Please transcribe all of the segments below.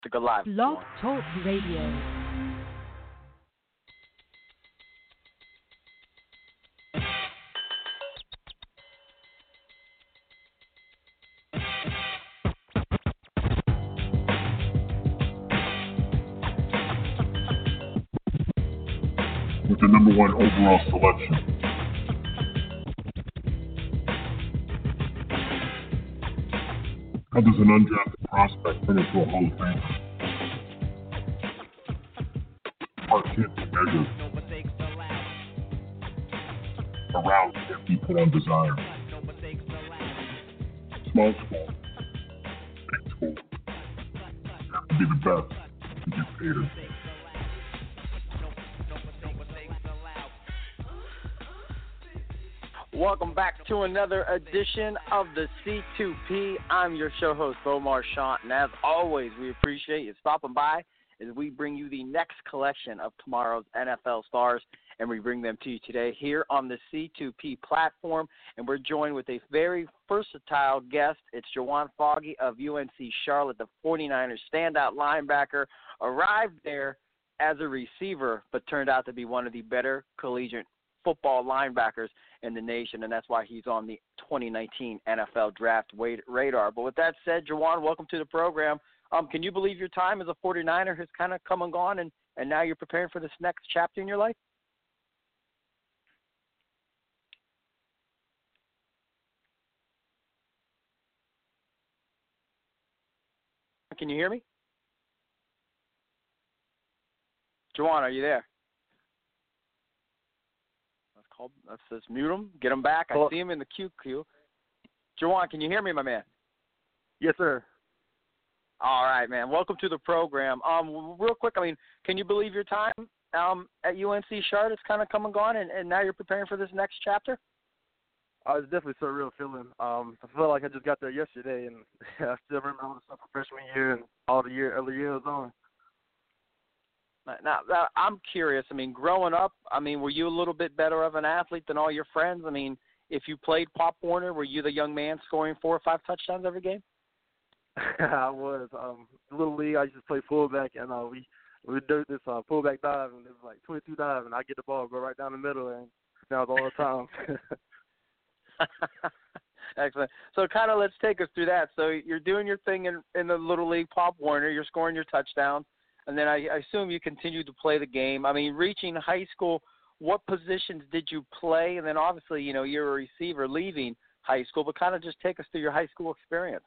To go live. Blog Talk Radio. With the number one overall selection. How does an undrafted prospect turn into a Hall of Famer? Heart can't be measured. Around can't be put on desire. Small school, big school. You have to be the best to get paid. Welcome back to another edition of the C2P. I'm your show host, Bo Marchant, and as always, we appreciate you stopping by as we bring you the next collection of tomorrow's NFL stars, and we bring them to you today here on the C2P platform, and we're joined with a very versatile guest. It's Juwan Faugue of UNC Charlotte, the 49ers standout linebacker, arrived there as a receiver, but turned out to be one of the better collegiate football linebackers in the nation, and that's why he's on the 2019 NFL Draft radar. But with that said, Juwan, welcome to the program. Can you believe your time as a 49er has kind of come and gone, and now you're preparing for this next chapter in your life? Can you hear me? Juwan, are you there? Let's just mute him, get him back. I see him in the queue. Juwan, can you hear me, my man? Yes, sir. All right, man. Welcome to the program. Real quick, can you believe your time at UNC Charlotte? It's kind of come and gone, and now you're preparing for this next chapter? It's definitely a surreal feeling. I feel like I just got there yesterday, and I still remember all the stuff from freshman year and all the early years on. Now, I'm curious. Growing up, were you a little bit better of an athlete than all your friends? If you played Pop Warner, were you the young man scoring 4 or 5 touchdowns every game? I was. Little league, I used to play fullback, and we would do this fullback dive, and it was like 22 dive, and I get the ball, go right down the middle, and that was all the time. Excellent. So kind of let's take us through that. So you're doing your thing in the Little League Pop Warner. You're scoring your touchdowns. And then I assume you continued to play the game. Reaching high school, what positions did you play? And then obviously, you're a receiver leaving high school, but kind of just take us through your high school experience.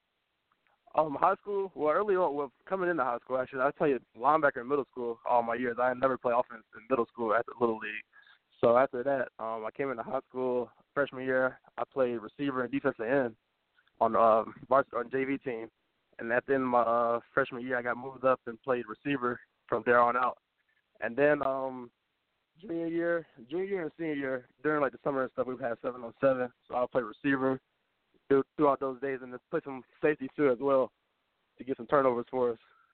High school, early on, coming into high school, actually, I played linebacker in middle school all my years. I had never played offense in middle school at the Little League. So after that, I came into high school freshman year. I played receiver and defensive end on JV team. And at the end of my freshman year, I got moved up and played receiver from there on out. And then junior year and senior year, during like the summer and stuff, we've had 7-on-7. So I'll play receiver throughout those days and just play some safety too as well to get some turnovers for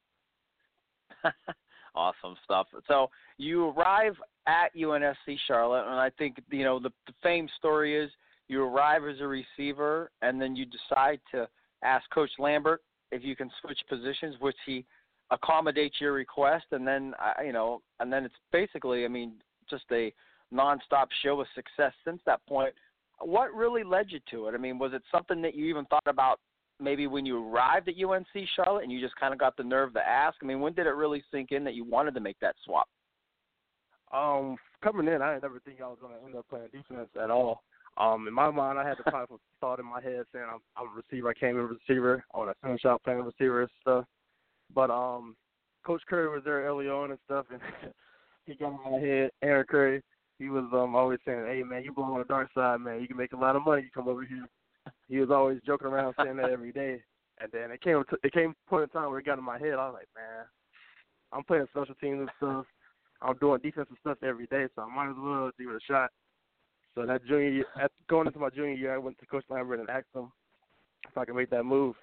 us. Awesome stuff. So you arrive at UNSC Charlotte, and I think, the famed story is you arrive as a receiver, and then you decide to ask Coach Lambert if you can switch positions, which he accommodates your request, and then and then it's basically, just a nonstop show of success since that point. What really led you to it? Was it something that you even thought about maybe when you arrived at UNC Charlotte and you just kind of got the nerve to ask? When did it really sink in that you wanted to make that swap? Coming in, I didn't ever think I was going to end up playing defense at all. In my mind, I had the kind of thought in my head saying I'm a receiver. I came in receiver. I want to finish out playing receiver and stuff. But Coach Curry was there early on and stuff, and he got in my head. Aaron Curry, he was always saying, "Hey man, you belong on the dark side, man. You can make a lot of money. You come over here." He was always joking around saying that every day. And then it came a point in time where it got in my head. I was like, man, I'm playing special teams and stuff. I'm doing defensive stuff every day, so I might as well give it a shot. So that junior year, going into my junior year, I went to Coach Lambert and asked him if I could make that move.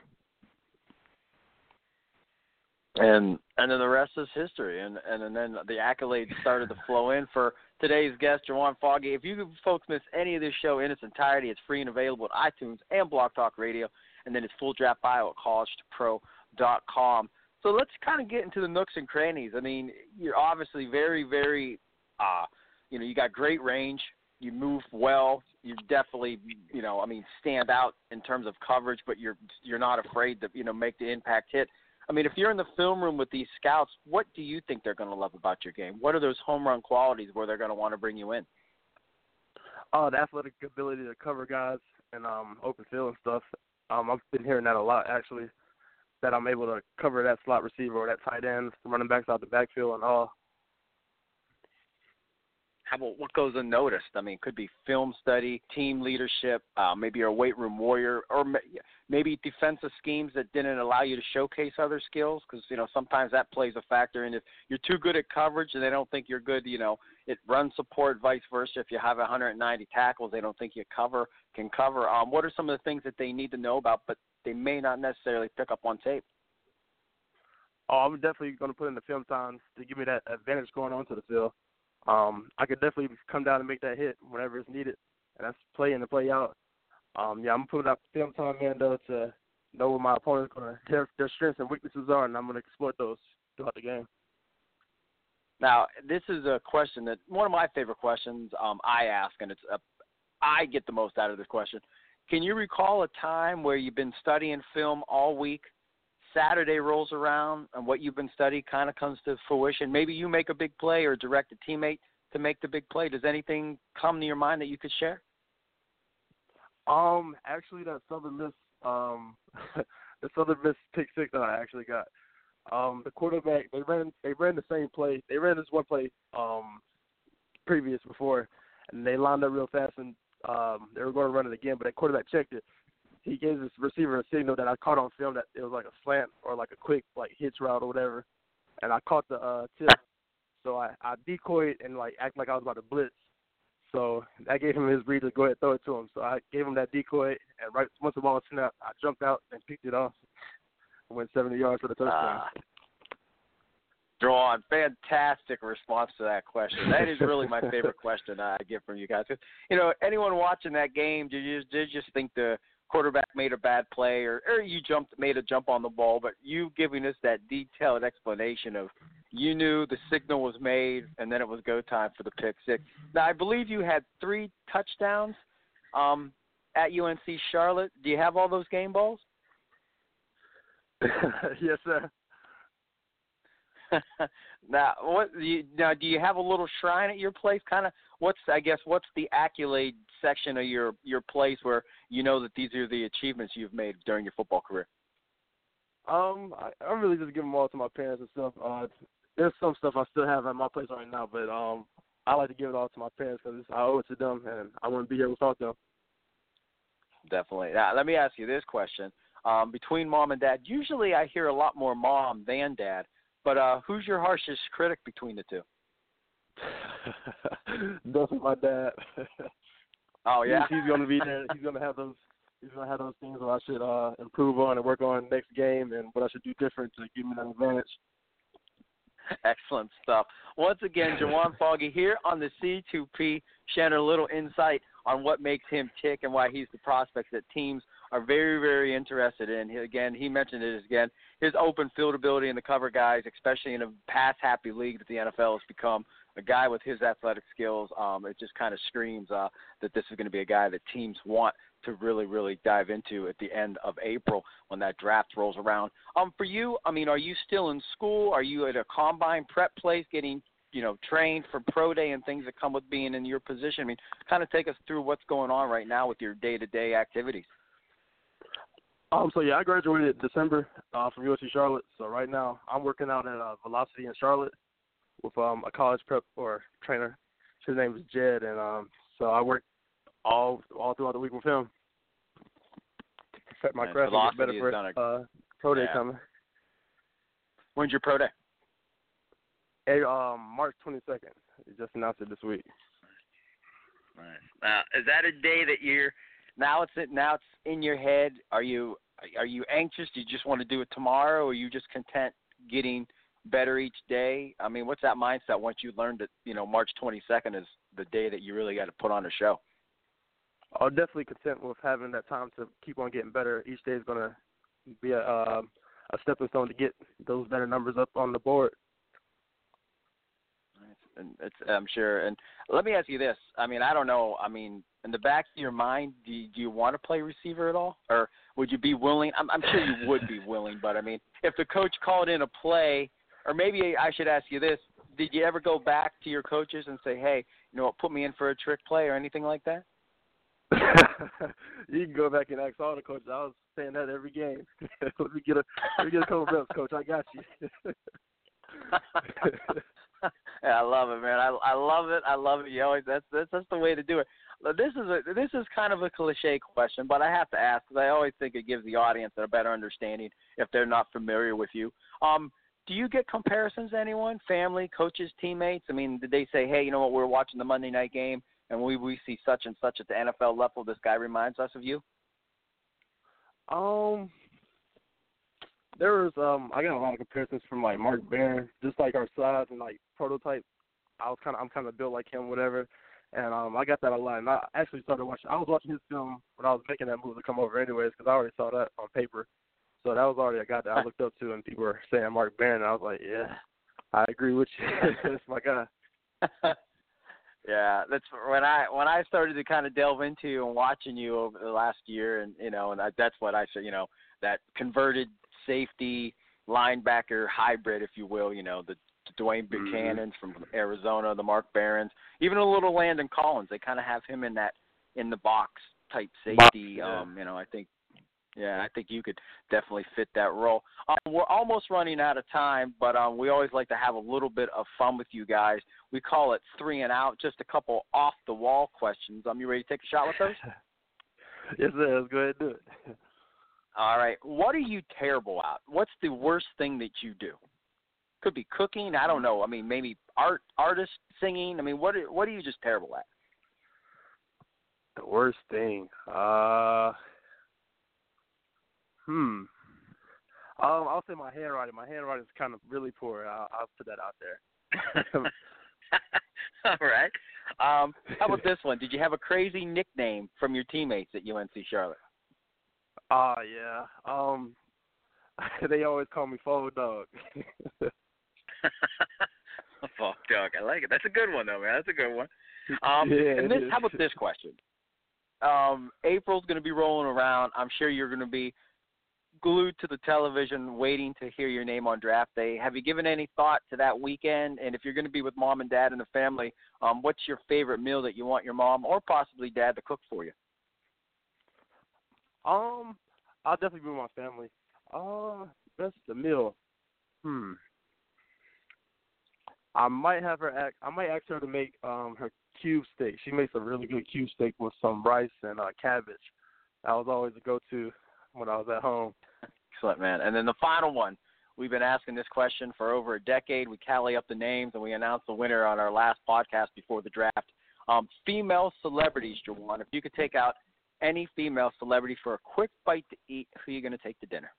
And then the rest is history, and then the accolades started to flow in for today's guest, Juwan Faugue. If you folks miss any of this show in its entirety, it's free and available at iTunes and Blog Talk Radio, and then it's full draft bio at collegetopro.com. So let's kind of get into the nooks and crannies. I mean, you're obviously very, very, you got great range. You move well. You definitely, stand out in terms of coverage, but you're not afraid to, make the impact hit. I mean, if you're in the film room with these scouts, what do you think they're going to love about your game? What are those home run qualities where they're going to want to bring you in? The athletic ability to cover guys and open field and stuff. I've been hearing that a lot, actually, that I'm able to cover that slot receiver or that tight end, running backs out the backfield and all. How about what goes unnoticed? I mean, it could be film study, team leadership, maybe you're a weight room warrior, or maybe defensive schemes that didn't allow you to showcase other skills because, sometimes that plays a factor in if you're too good at coverage and they don't think you're good, at run support, vice versa. If you have 190 tackles, they don't think you can cover. What are some of the things that they need to know about, but they may not necessarily pick up on tape? I'm definitely going to put in the film times to give me that advantage going on to the field. I could definitely come down and make that hit whenever it's needed, and that's play in and play out. I'm putting out film time, man, though, to know what my opponent's going to their strengths and weaknesses are, and I'm going to exploit those throughout the game. Now, this is a question that one of my favorite questions I ask, and I get the most out of this question. Can you recall a time where you've been studying film all week, Saturday rolls around, and what you've been studying kind of comes to fruition? Maybe you make a big play or direct a teammate to make the big play. Does anything come to your mind that you could share? Actually, that Southern Miss, the Southern Miss pick six that I actually got. The quarterback, they ran the same play. They ran this one play previous before, and they lined up real fast, and they were going to run it again, but that quarterback checked it. He gave his receiver a signal that I caught on film that it was like a slant or like a quick hitch route or whatever, and I caught the tip. So I decoyed and act like I was about to blitz. So that gave him his read to go ahead and throw it to him. So I gave him that decoy, and right once the ball snapped, I jumped out and picked it off. I went 70 yards for the touchdown. Drawn, fantastic response to that question. That is really my favorite question I get from you guys. Anyone watching that game, did you just think the quarterback made a bad play or you made a jump on the ball, but you giving us that detailed explanation of you knew the signal was made and then it was go time for the pick six. Now, I believe you had 3 touchdowns at UNC Charlotte. Do you have all those game balls? Yes, sir. Now, do you have a little shrine at your place? Kind of, what's the accolade section of your place where you know that these are the achievements you've made during your football career? I really just give them all to my parents and stuff. There's some stuff I still have at my place right now, but I like to give it all to my parents because I owe it to them, and I wouldn't be here without them. Definitely. Now, let me ask you this question. Between mom and dad, usually I hear a lot more mom than dad, but who's your harshest critic between the two? Definitely my dad. Oh, yeah? He's going to be there. He's going to have those things that I should improve on and work on next game and what I should do different to give me that advantage. Excellent stuff. Once again, Juwan Foggy here on the C2P, sharing a little insight on what makes him tick and why he's the prospect that teams are very, very interested in. Again, he mentioned it again, his open field ability in the cover guys, especially in a pass-happy league that the NFL has become. A guy with his athletic skills, it just kind of screams that this is going to be a guy that teams want to really, really dive into at the end of April when that draft rolls around. For you, are you still in school? Are you at a combine prep place getting, trained for pro day and things that come with being in your position? Kind of take us through what's going on right now with your day-to-day activities. I graduated in December from UNC Charlotte. So right now I'm working out at Velocity in Charlotte with a college prep or trainer. His name is Jed, and so I work all throughout the week with him to perfect my craft and get better for pro day coming. When's your pro day? March 22nd. They just announced it this week. Right. Now, is that a day that you're now it's in your head? Are you anxious? Do you just want to do it tomorrow, or are you just content getting better each day? What's that mindset once you learned that March 22nd is the day that you really got to put on a show? I'm definitely content with having that time to keep on getting better. Each day is going to be a a stepping stone to get those better numbers up on the board. And I'm sure. And let me ask you this. I mean, I don't know. I mean, in the back of your mind, do you want to play receiver at all? Or would you be willing? I'm sure you would be willing. But, I mean, if the coach called in a play, or maybe I should ask you this, did you ever go back to your coaches and say, hey, you know what, put me in for a trick play or anything like that? You can go back and ask all the coaches. I was saying that every game. let me get a couple reps, coach. I got you. Yeah, I love it, man. I love it. I love it. You always that's the way to do it. This is kind of a cliche question, but I have to ask because I always think it gives the audience a better understanding if they're not familiar with you. Do you get comparisons to anyone, family, coaches, teammates? I mean, did they say, hey, you know what, we're watching the Monday night game and we see such and such at the NFL level, this guy reminds us of you? There was I got a lot of comparisons from like Mark Barron, just like our size and like prototype. I'm kind of built like him, whatever. And I got that a lot. And I actually started watching. I was watching his film when I was making that move to come over, anyways, because I already saw that on paper. So that was already a guy that I looked up to, and people were saying Mark Barron, and I was like, yeah, I agree with you. That's my guy. Yeah, that's when I started to kind of delve into you and watching you over the last year, and you know, and that's what I said, you know, that converted safety linebacker hybrid, if you will, you know, the Dwayne Buchanan from Arizona, the Mark Barons, even a little Landon Collins. They kind of have him in the box type safety. Yeah. You know, I think you could definitely fit that role. We're almost running out of time, but we always like to have a little bit of fun with you guys. We call it 3 and Out, just a couple off-the-wall questions. You ready to take a shot with those? Yes, sir. Let's go ahead and do it. All right. What are you terrible at? What's the worst thing that you do? Could be cooking. I don't know. I mean, maybe artist, singing. I mean, what are you just terrible at? The worst thing. I'll say my handwriting. My handwriting is kind of really poor. I'll put that out there. All right. How about this one? Did you have a crazy nickname from your teammates at UNC Charlotte? Yeah. They always call me Faux Dog. Faux Dog. I like it. That's a good one, though, man. That's a good one. Yeah, and this, how about this question? April's going to be rolling around. I'm sure you're going to be glued to the television waiting to hear your name on draft day. Have you given any thought to that weekend? And if you're going to be with mom and dad and the family, what's your favorite meal that you want your mom or possibly dad to cook for you? I'll definitely be with my family. That's the meal. I might ask her to make her cube steak. She makes a really good cube steak with some rice and cabbage. That was always a go-to when I was at home. Excellent, man. And then the final one. We've been asking this question for over a decade. We tally up the names, and we announced the winner on our last podcast before the draft. Female celebrities, Juwan. If you could take out any female celebrity for a quick bite to eat, who are you going to take to dinner?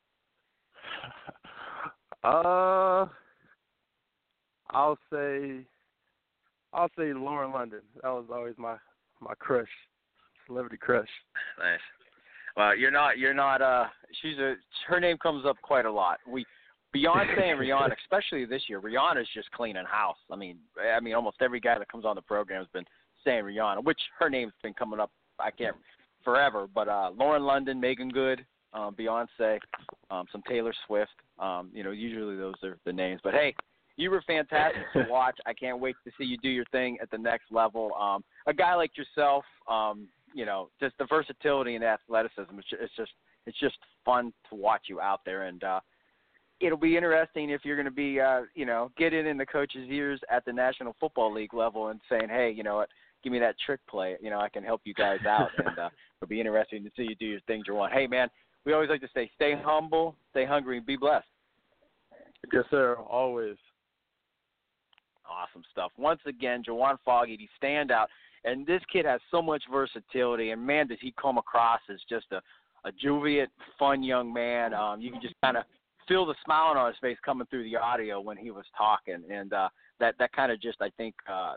I'll say Lauren London. That was always my crush, celebrity crush. Nice. Well, you're not. Her name comes up quite a lot. Beyonce and Rihanna, especially this year. Rihanna's just cleaning house. I mean, almost every guy that comes on the program has been saying Rihanna, which her name's been coming up. Forever. But Lauren London, Megan Good, Beyonce, some Taylor Swift. Usually those are the names. But hey, you were fantastic to watch. I can't wait to see you do your thing at the next level. A guy like yourself, just the versatility and the athleticism. It's just fun to watch you out there, and it'll be interesting if you're going to be, getting in the coach's ears at the National Football League level and saying, hey, you know what, give me that trick play. I can help you guys out, and it'll be interesting to see you do your thing, Juwan. Hey, man, we always like to say, stay humble, stay hungry, and be blessed. Yes, sir, always. Awesome stuff. Once again, Juwan Fogarty, standout. And this kid has so much versatility, and, man, does he come across as just a jovial, fun young man. You can just kind of feel the smile on his face coming through the audio when he was talking. And that kind of just, I think,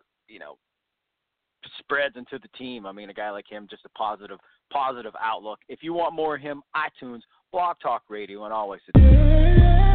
spreads into the team. I mean, a guy like him, just a positive outlook. If you want more of him, iTunes, Blog Talk Radio, and always.